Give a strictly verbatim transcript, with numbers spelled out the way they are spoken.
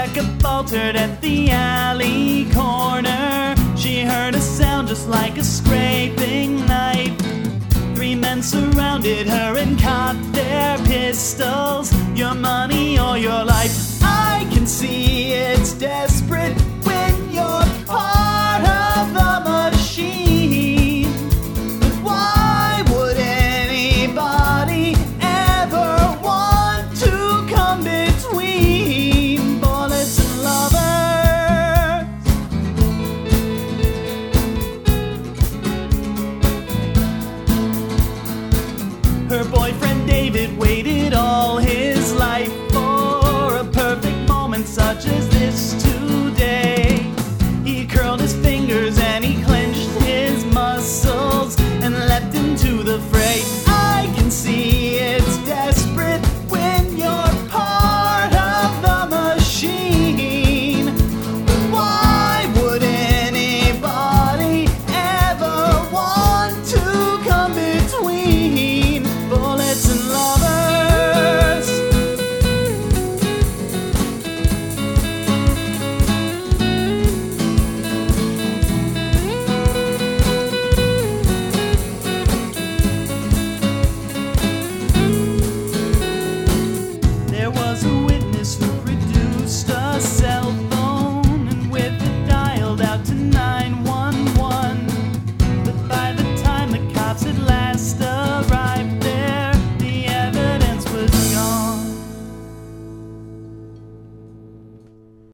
Rebecca faltered at the alley corner. She heard a sound just like a scraping knife. Three men surrounded her and cocked their pistols. Your money or your life. I can see it's desperate when you're part of the machine. But why would anybody ever want to come between bullets and lovers? Her boyfriend David waited all his